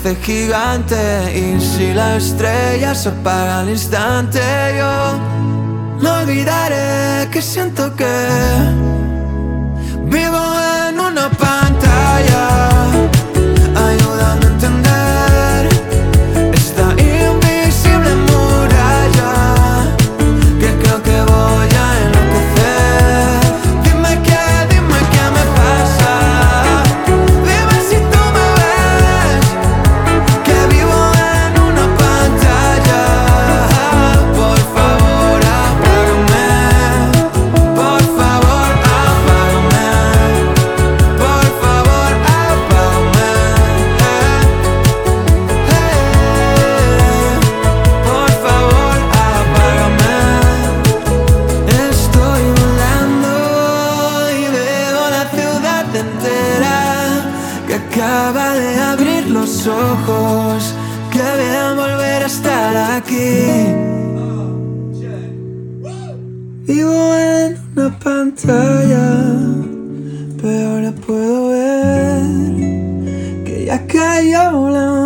hace gigante. Y si la estrella se apaga al instante, yo no olvidaré que siento que vivo en una pantalla. Ayúdame a entender esta invisible muralla que creo que voy a enloquecer. Dime qué me pasa. Dime si tú me ves, que vivo en una pantalla. Por favor, apágame. Por favor, apágame. Por favor, apágame. Por favor, apágame. Estoy volando y veo la ciudad entera que acaba de abrir los ojos. Qué bien volver a estar aquí. Vivo en una pantalla, pero ahora puedo ver que ya cayó la